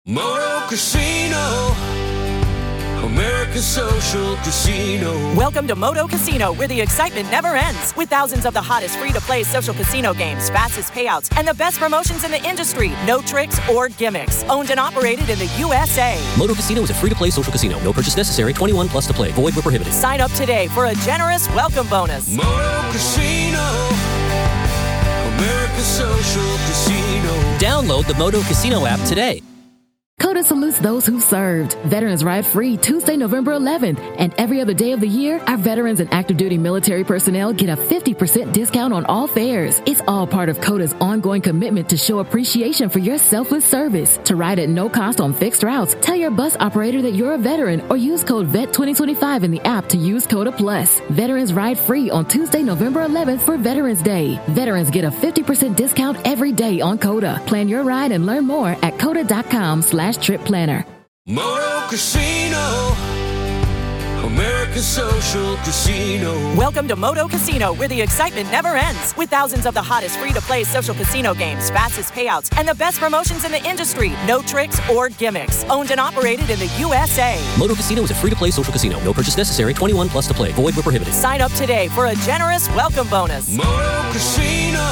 Moto Casino, America's social casino. Welcome to Moto Casino, where the excitement never ends. With thousands of the hottest free-to-play social casino games, fastest payouts, and the best promotions in the industry. No tricks or gimmicks. Owned and operated in the USA. Moto Casino is a free-to-play social casino. No purchase necessary. 21 plus to play. Void where prohibited. Sign up today for a generous welcome bonus. Moto Casino, America's social casino. Download the Moto Casino app today. COTA salutes those who've served. Veterans Ride Free Tuesday, November 11th. And every other day of the year, our veterans and active duty military personnel get a 50% discount on all fares. It's all part of COTA's ongoing commitment to show appreciation for your selfless service. To ride at no cost on fixed routes, tell your bus operator that you're a veteran or use code VET2025 in the app to use COTA Plus. Veterans Ride Free on Tuesday, November 11th for Veterans Day. Veterans get a 50% discount every day on COTA. Plan your ride and learn more at COTA.com/trip planner. Moto Casino, America's social casino. Welcome to Moto Casino, where the excitement never ends. With thousands of the hottest free-to-play social casino games, fastest payouts, and the best promotions in the industry. No tricks or gimmicks. Owned and operated in the USA. Moto Casino is a free-to-play social casino. No purchase necessary. 21 plus to play. Void where prohibited. Sign up today for a generous welcome bonus. Moto Casino,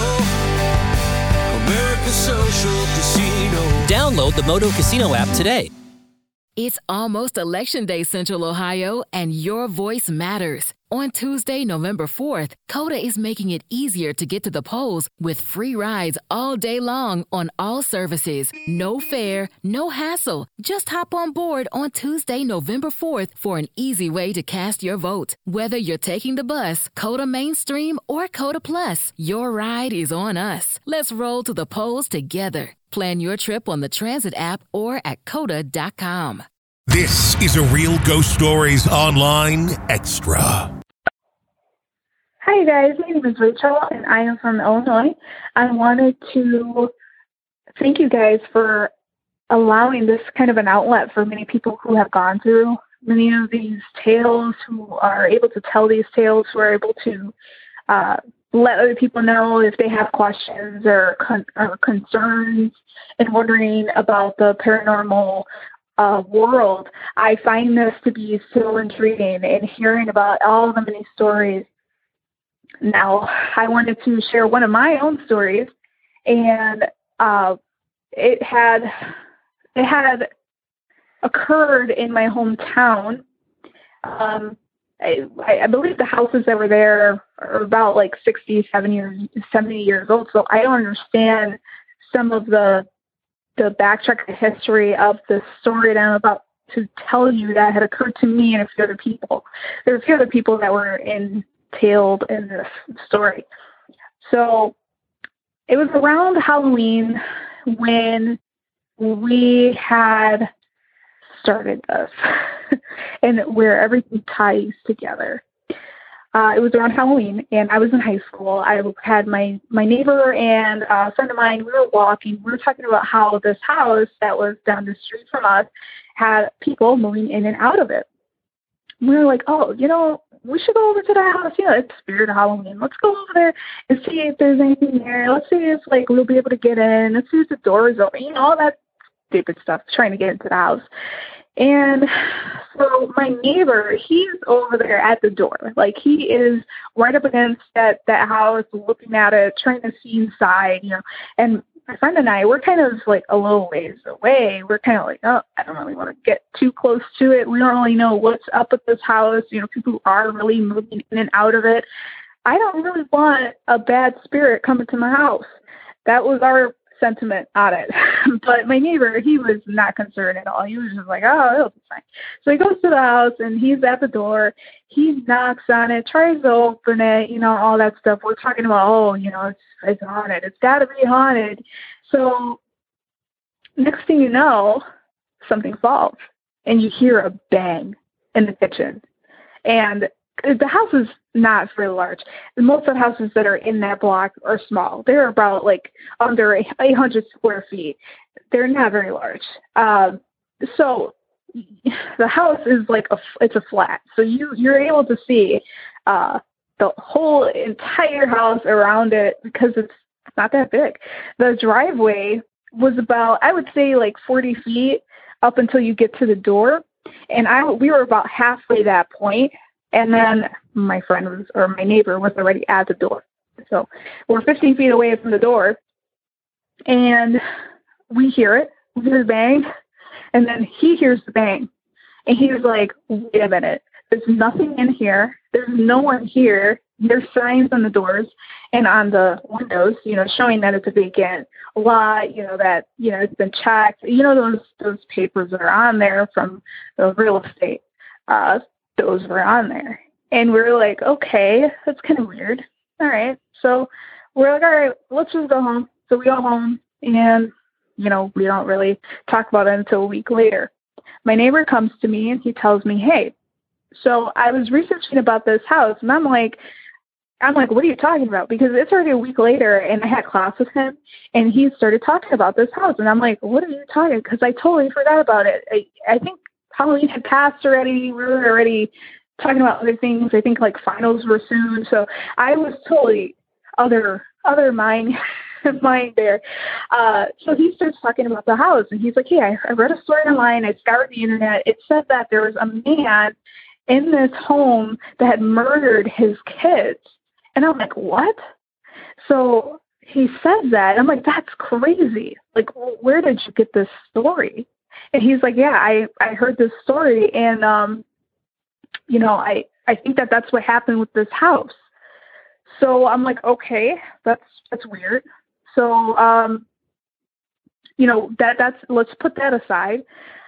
America's social casino. Download the Moto Casino app today. It's almost Election Day, Central Ohio, and your voice matters. On Tuesday, November 4th, COTA is making it easier to get to the polls with free rides all day long on all services. No fare, no hassle. Just hop on board on Tuesday, November 4th for an easy way to cast your vote. Whether you're taking the bus, COTA Mainstream, or COTA Plus, your ride is on us. Let's roll to the polls together. Plan your trip on the Transit app or at COTA.com. This is a Real Ghost Stories Online Extra. Hi guys, my name is Rachel and I am from Illinois. I wanted to thank you guys for allowing this kind of an outlet for many people who have gone through many of these tales, who are able to tell these tales, who are able to let other people know if they have questions or concerns and wondering about the paranormal world. I find this to be so intriguing, and hearing about all the many stories. Now, I wanted to share one of my own stories, and it had occurred in my hometown. I believe the houses that were there are about like 70 years old, so I don't understand some of the backtrack history of the story that I'm about to tell you that had occurred to me and a few other people. There were a few other people that were entailed in this story. So it was around Halloween when we had started this and where everything ties together. It was around Halloween, and I was in high school. I had my neighbor and a friend of mine. We were walking. We were talking about how this house that was down the street from us had people moving in and out of it. We were like, oh, we should go over to that house. It's Spirit of Halloween. Let's go over there and see if there's anything there. Let's see if we'll be able to get in. Let's see if the door is open. All that stupid stuff, trying to get into the house. And so my neighbor, he's over there at the door. He is right up against that house, looking at it, trying to see inside, And my friend and I, we're kind of a little ways away. We're kind of oh, I don't really want to get too close to it. We don't really know what's up with this house. People are really moving in and out of it. I don't really want a bad spirit coming to my house. That was our sentiment on it. But my neighbor, he was not concerned at all. He was just oh, it'll be fine. So he goes to the house and he's at the door. He knocks on it, tries to open it, all that stuff. We're talking about, it's haunted. It's got to be haunted. So next thing you know, something falls and you hear a bang in the kitchen. And the house is not very large. Most of the houses that are in that block are small. They're about under 800 square feet. They're not very large. So the house is it's a flat. So you're able to see the whole entire house around it because it's not that big. The driveway was about, I would say, like 40 feet up until you get to the door. And we were about halfway that point, and then my neighbor was already at the door. So we're 15 feet away from the door, and we hear the bang, and then he hears the bang, and he was like, wait a minute, there's nothing in here. There's no one here. There's signs on the doors and on the windows, showing that it's a vacant lot, that, it's been checked. Those papers that are on there from the real estate, those were on there. And we were like, okay, that's kind of weird. All right. So we're like, all right, let's just go home. So we go home, and, we don't really talk about it until a week later. My neighbor comes to me and he tells me, hey, so I was researching about this house, and I'm like, what are you talking about? Because it's already a week later, and I had class with him, and he started talking about this house. And I'm like, what are you talking? Because I totally forgot about it. I think Halloween had passed already. We were already talking about other things. I think like finals were soon. So I was totally other mind there. So he starts talking about the house, and he's like, hey, I read a story online. I scoured the internet. It said that there was a man in this home that had murdered his kids. And I'm like, what? So he says that. I'm like, that's crazy. Like, where did you get this story? And he's like, yeah, I heard this story. And, I think that's what happened with this house. So I'm like, okay, that's weird. So, let's put that aside.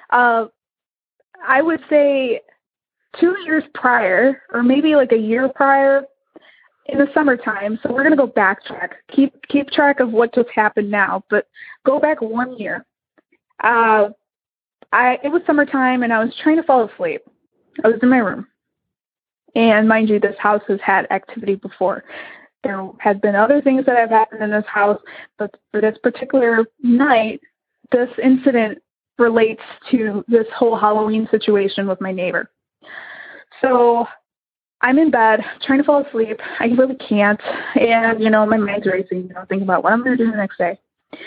I would say 2 years prior, or maybe like a year prior, in the summertime. So we're going to go backtrack, keep track of what just happened now, but go back 1 year. It was summertime, and I was trying to fall asleep. I was in my room. And mind you, this house has had activity before. There had been other things that have happened in this house, but for this particular night, this incident relates to this whole Halloween situation with my neighbor. So I'm in bed trying to fall asleep. I really can't. And, my mind's racing, thinking about what I'm going to do the next day.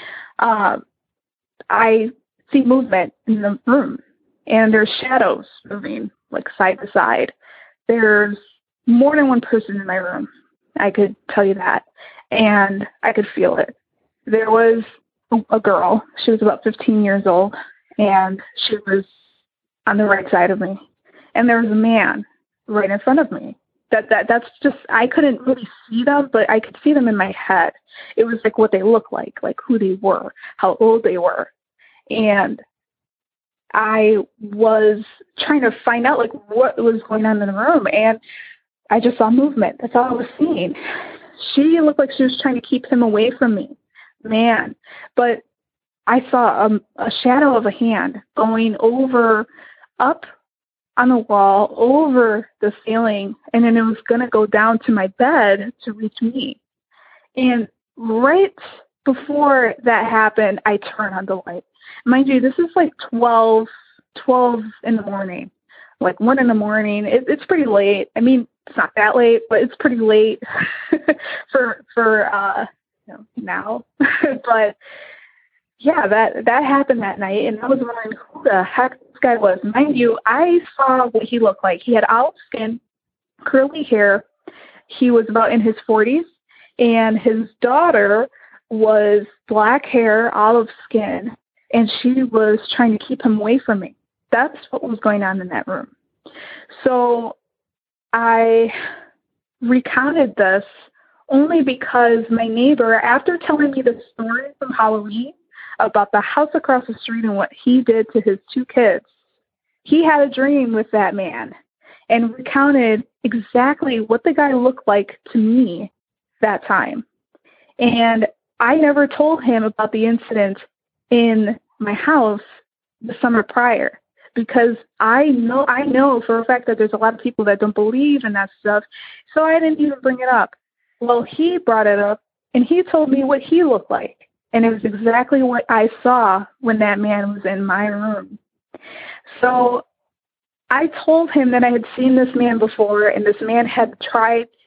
I see movement in the room, and there's shadows moving like side to side. There's more than one person in my room. I could tell you that. And I could feel it. There was a girl. She was about 15 years old, and she was on the right side of me. And there was a man right in front of me. That's just, I couldn't really see them, but I could see them in my head. It was like what they looked like who they were, how old they were. And I was trying to find out what was going on in the room, and I just saw movement. That's all I was seeing. She looked like she was trying to keep him away from me, man. But I saw a shadow of a hand going up on the wall, over the ceiling, and then it was going to go down to my bed to reach me. And right before that happened, I turned on the light. Mind you, this is like 12 in the morning, like 1 in the morning. It's pretty late. I mean, it's not that late, but it's pretty late for now. But yeah, that happened that night, and I was wondering who the heck this guy was. Mind you, I saw what he looked like. He had olive skin, curly hair. He was about in his 40s, and his daughter was black hair, olive skin, and she was trying to keep him away from me. That's what was going on in that room. So I recounted this only because my neighbor, after telling me the story from Halloween about the house across the street and what he did to his 2 kids, he had a dream with that man and recounted exactly what the guy looked like to me that time. And I never told him about the incident in my house the summer prior, because I know for a fact that there's a lot of people that don't believe in that stuff. So I didn't even bring it up. Well, he brought it up, and he told me what he looked like. And it was exactly what I saw when that man was in my room. So I told him that I had seen this man before, and this man had tried,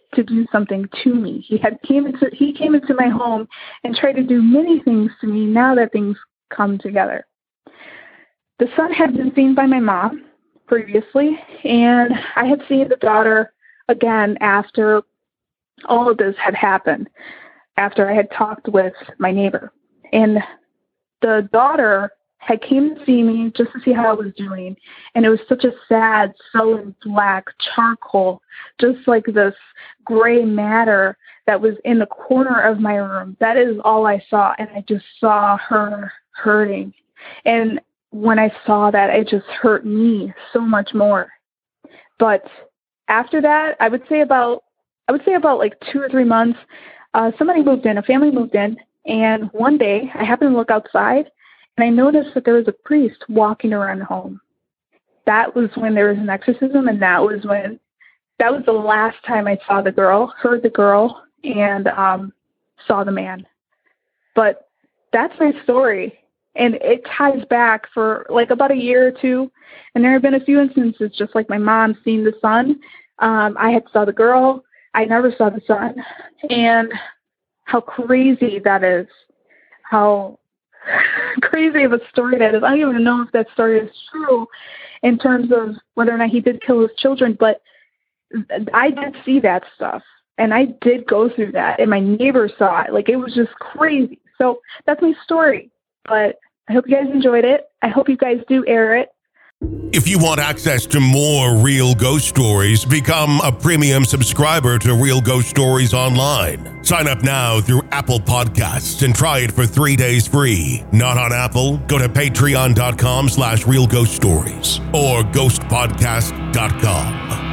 to do something to me. He came into my home and tried to do many things to me now that things come together. The son had been seen by my mom previously, and I had seen the daughter again after all of this had happened, after I had talked with my neighbor. And the daughter had came to see me just to see how I was doing, and it was such a sad, sullen black charcoal, just like this gray matter that was in the corner of my room. That is all I saw, and I just saw her hurting. And when I saw that, it just hurt me so much more. But after that, I would say about like 2 or 3 months, somebody moved in, a family moved in, and one day I happened to look outside, and I noticed that there was a priest walking around home. That was when there was an exorcism, and that was the last time I saw the girl, heard the girl, and saw the man. But that's my story, and it ties back for like about a year or two, and there have been a few instances, just like my mom seeing the son. I had saw the girl. I never saw the son, and how crazy that is, how crazy of a story that is. I don't even know if that story is true in terms of whether or not he did kill his children, but I did see that stuff, and I did go through that, and my neighbor saw it. Like, it was just crazy. So that's my story, but I hope you guys enjoyed it. I hope you guys do air it. If you want access to more Real Ghost Stories, become a premium subscriber to Real Ghost Stories Online. Sign up now through Apple Podcasts and try it for 3 days free. Not on Apple? Go to patreon.com/Real Ghost Stories or ghostpodcast.com.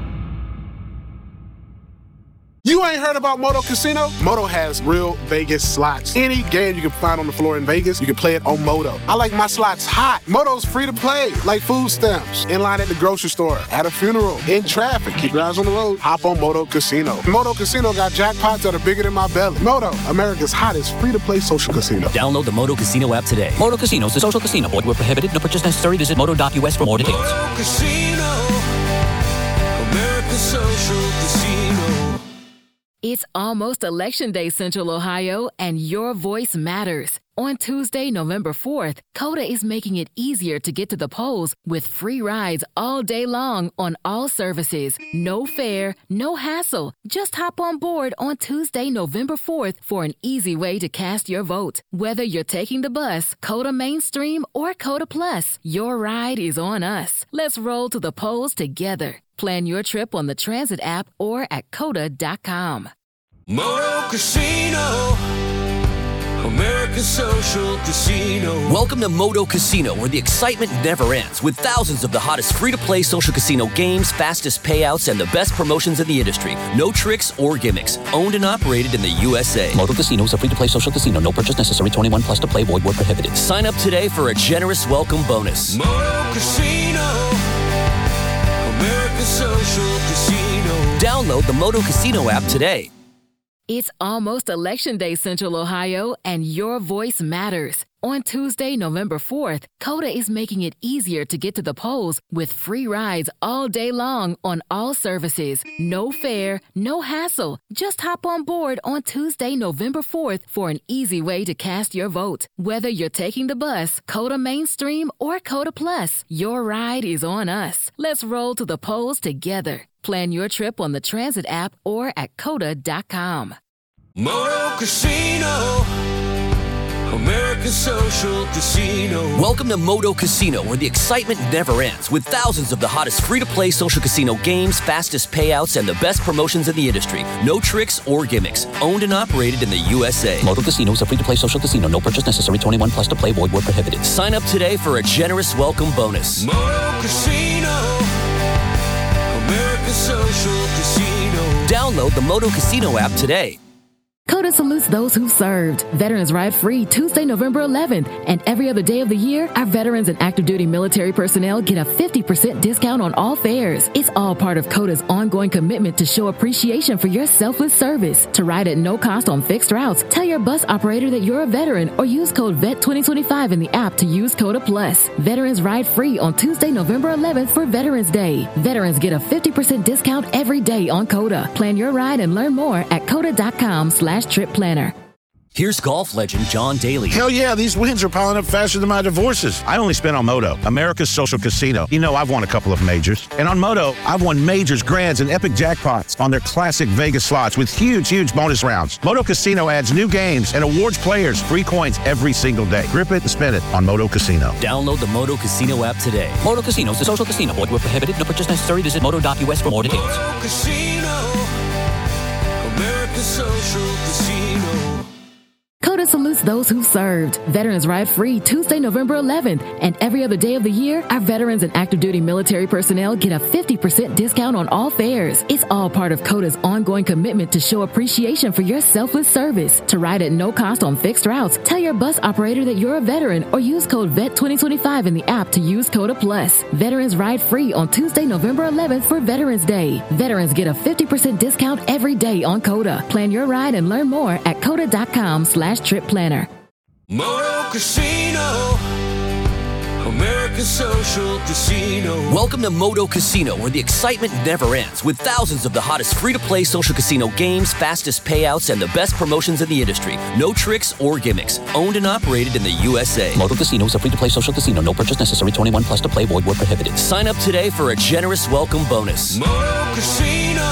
You ain't heard about Moto Casino? Moto has real Vegas slots. Any game you can find on the floor in Vegas, you can play it on Moto. I like my slots hot. Moto's free to play, like food stamps, in line at the grocery store, at a funeral, in traffic. Keep your eyes on the road. Hop on Moto Casino. Moto Casino got jackpots that are bigger than my belly. Moto, America's hottest free-to-play social casino. Download the Moto Casino app today. Moto Casino is a social casino. Void where prohibited. No purchase necessary. Visit moto.us for more details. Moto Casino, America's social casino. It's almost Election Day, Central Ohio, and your voice matters. On Tuesday, November 4th, Coda is making it easier to get to the polls with free rides all day long on all services. No fare, no hassle. Just hop on board on Tuesday, November 4th for an easy way to cast your vote. Whether you're taking the bus, Coda Mainstream, or Coda Plus, your ride is on us. Let's roll to the polls together. Plan your trip on the Transit app or at Coda.com. Moto Casino, America's social casino. Welcome to Moto Casino, where the excitement never ends, with thousands of the hottest free-to-play social casino games, fastest payouts, and the best promotions in the industry. No tricks or gimmicks. Owned and operated in the USA. Moto Casino is a free-to-play social casino. No purchase necessary. 21 plus to play. Void where prohibited. Sign up today for a generous welcome bonus. Moto Casino, America's social casino. Download the Moto Casino app today. It's almost Election Day, Central Ohio, and your voice matters. On Tuesday, November 4th, Coda is making it easier to get to the polls with free rides all day long on all services. No fare, no hassle. Just hop on board on Tuesday, November 4th for an easy way to cast your vote. Whether you're taking the bus, Coda Mainstream, or Coda Plus, your ride is on us. Let's roll to the polls together. Plan your trip on the Transit app or at Coda.com. Moto Casino, America's social casino. Welcome to Moto Casino, where the excitement never ends, with thousands of the hottest free-to-play social casino games, fastest payouts, and the best promotions in the industry. No tricks or gimmicks. Owned and operated in the USA. Moto Casino is a free-to-play social casino. No purchase necessary. 21 plus to play. Void where prohibited. Sign up today for a generous welcome bonus. Moto Casino, America's social casino. Download the Moto Casino app today. COTA salutes those who've served. Veterans Ride Free Tuesday, November 11th. And every other day of the year, our veterans and active duty military personnel get a 50% discount on all fares. It's all part of COTA's ongoing commitment to show appreciation for your selfless service. To ride at no cost on fixed routes, tell your bus operator that you're a veteran or use code VET2025 in the app to use COTA Plus. Veterans Ride Free on Tuesday, November 11th for Veterans Day. Veterans get a 50% discount every day on COTA. Plan your ride and learn more at COTA.com/trip planner. Here's golf legend John Daly. Hell yeah, these wins are piling up faster than my divorces. I only spent on Moto, America's social casino. You know, I've won a couple of majors. And on Moto, I've won majors, grands, and epic jackpots on their classic Vegas slots with huge bonus rounds. Moto Casino adds new games and awards players free coins every single day. Grip it and spin it on Moto Casino. Download the Moto Casino app today. Moto Casino is a social casino. Void where prohibited. No purchase necessary. Visit moto.us for more details. Moto Casino, America's social casino. COTA salutes those who've served. Veterans Ride Free Tuesday, November 11th. And every other day of the year, our veterans and active duty military personnel get a 50% discount on all fares. It's all part of COTA's ongoing commitment to show appreciation for your selfless service. To ride at no cost on fixed routes, tell your bus operator that you're a veteran or use code VET2025 in the app to use COTA Plus. Veterans Ride Free on Tuesday, November 11th for Veterans Day. Veterans get a 50% discount every day on COTA. Plan your ride and learn more at COTA.com/trip planner. Moto Casino, America's social casino. Welcome to Moto Casino, where the excitement never ends, with thousands of the hottest free-to-play social casino games, fastest payouts, and the best promotions in the industry. No tricks or gimmicks. Owned and operated in the USA. Moto Casino is a free-to-play social casino. No purchase necessary. 21 plus to play. Void where prohibited. Sign up today for a generous welcome bonus. Moto Casino,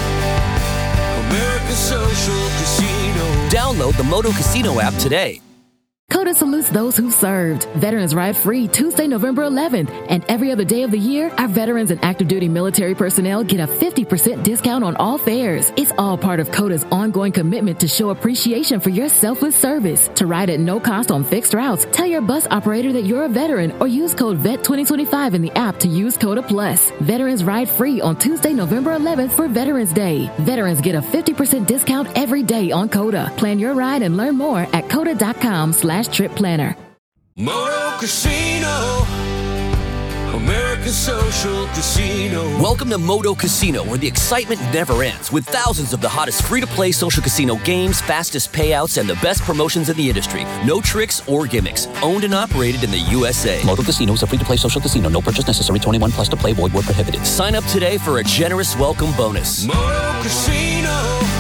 America's social casino. Download the Moto Casino app today. COTA salutes those who've served. Veterans Ride Free Tuesday, November 11th. And every other day of the year, our veterans and active duty military personnel get a 50% discount on all fares. It's all part of COTA's ongoing commitment to show appreciation for your selfless service. To ride at no cost on fixed routes, tell your bus operator that you're a veteran or use code VET2025 in the app to use COTA Plus. Veterans Ride Free on Tuesday, November 11th for Veterans Day. Veterans get a 50% discount every day on COTA. Plan your ride and learn more at COTA.com/trip planner. Moto Casino, America's social casino. Welcome to Moto Casino, where the excitement never ends, with thousands of the hottest free-to-play social casino games, fastest payouts, and the best promotions in the industry. No tricks or gimmicks. Owned and operated in the USA. Moto Casino is a free-to-play social casino. No purchase necessary. 21 plus to play. Void where prohibited. Sign up today for a generous welcome bonus. Moto Casino,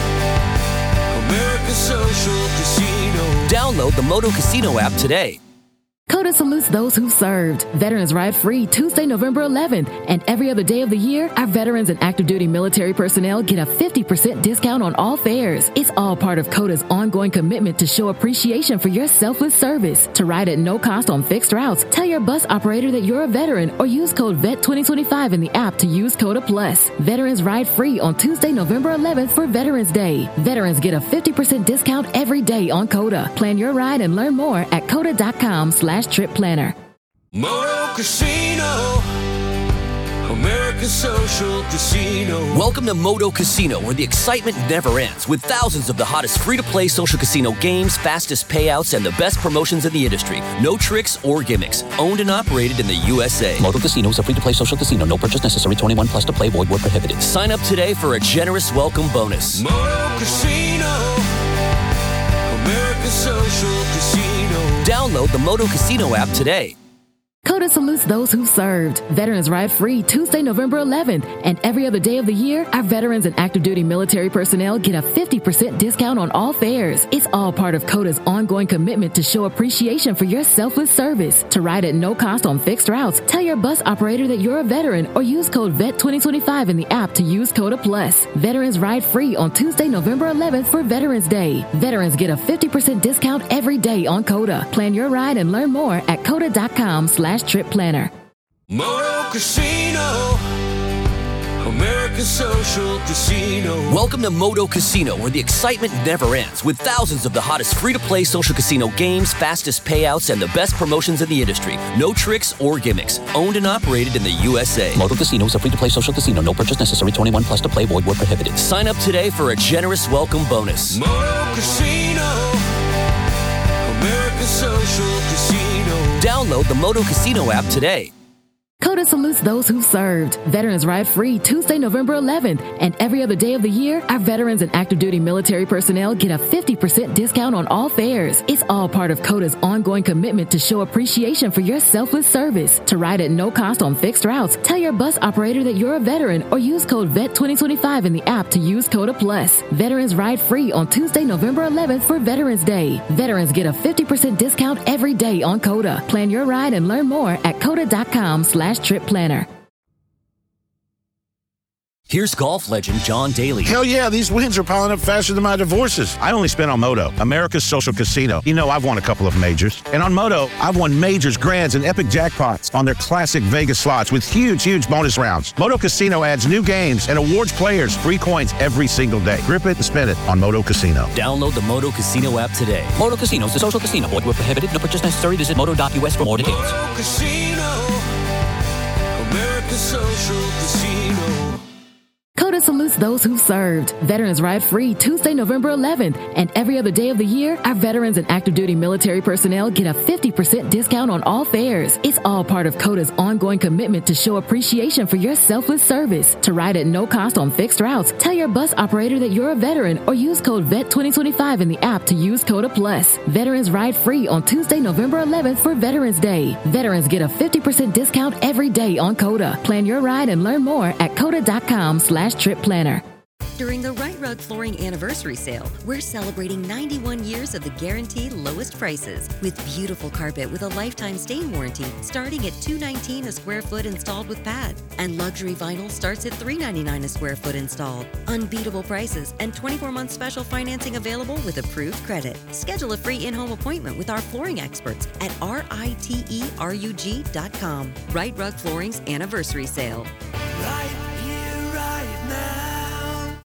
America's social casino. Download the Moto Casino app today. COTA salutes those who've served. Veterans Ride Free Tuesday, November 11th. And every other day of the year, our veterans and active duty military personnel get a 50% discount on all fares. It's all part of COTA's ongoing commitment to show appreciation for your selfless service. To ride at no cost on fixed routes, tell your bus operator that you're a veteran or use code VET2025 in the app to use COTA Plus. Veterans Ride Free on Tuesday, November 11th for Veterans Day. Veterans get a 50% discount every day on COTA. Plan your ride and learn more at COTA.com/trip planner. Moto Casino, America's social casino. Welcome to Moto Casino, where the excitement never ends, with thousands of the hottest free-to-play social casino games, fastest payouts, and the best promotions in the industry. No tricks or gimmicks. Owned and operated in the USA. Moto Casino is a free-to-play social casino. No purchase necessary. 21 plus to play. Void where prohibited. Sign up today for a generous welcome bonus. Moto Casino, America's social casino. Download the Moto Casino app today. COTA salutes those who've served. Veterans Ride Free Tuesday, November 11th. And every other day of the year, our veterans and active duty military personnel get a 50% discount on all fares. It's all part of COTA's ongoing commitment to show appreciation for your selfless service. To ride at no cost on fixed routes, tell your bus operator that you're a veteran or use code VET2025 in the app to use COTA Plus. Veterans Ride Free on Tuesday, November 11th for Veterans Day. Veterans get a 50% discount every day on COTA. Plan your ride and learn more at COTA.com/trip planner. Moto Casino, America's Social Casino. Welcome to Moto Casino, where the excitement never ends, with thousands of the hottest free-to-play social casino games, fastest payouts, and the best promotions in the industry. No tricks or gimmicks. Owned and operated in the USA. Moto Casino is a free-to-play social casino. No purchase necessary. 21 plus to play. Void where prohibited. Sign up today for a generous welcome bonus. Moto Casino. America's Social Casino. Download the Moto Casino app today. COTA salutes those who served. Veterans Ride free Tuesday, November 11th. And every other day of the year, our veterans and active duty military personnel get a 50% discount on all fares. It's all part of COTA's ongoing commitment to show appreciation for your selfless service. To ride at no cost on fixed routes, tell your bus operator that you're a veteran or use code VET2025 in the app to use COTA Plus. Veterans Ride free on Tuesday, November 11th for Veterans Day. Veterans get a 50% discount every day on COTA. Plan your ride and learn more at COTA.com/trip planner. Here's golf legend John Daly. Hell yeah, these wins are piling up faster than my divorces. I only spent on Moto, America's Social Casino. You know, I've won a couple of majors. And on Moto, I've won majors, grands, and epic jackpots on their classic Vegas slots with huge bonus rounds. Moto Casino adds new games and awards players free coins every single day. Grip it and spend it on Moto Casino. Download the Moto Casino app today. Moto Casino is a social casino. Void where prohibited. No purchase necessary. Visit moto.us for more details. Moto Casino. America's Social Casino. COTA salutes those who served. Veterans Ride free Tuesday, November 11th. And every other day of the year, our veterans and active duty military personnel get a 50% discount on all fares. It's all part of COTA's ongoing commitment to show appreciation for your selfless service. To ride at no cost on fixed routes, tell your bus operator that you're a veteran or use code VET2025 in the app to use COTA Plus. Veterans Ride free on Tuesday, November 11th for Veterans Day. Veterans get a 50% discount every day on COTA. Plan your ride and learn more at COTA.com/trip planner. During the Right Rug Flooring Anniversary Sale, we're celebrating 91 years of the guaranteed lowest prices with beautiful carpet with a lifetime stain warranty starting at $219 a square foot installed with pad. And luxury vinyl starts at $399 a square foot installed. Unbeatable prices and 24-month special financing available with approved credit. Schedule a free in-home appointment with our flooring experts at RITERUG.com. Right Rug Flooring's Anniversary Sale. Right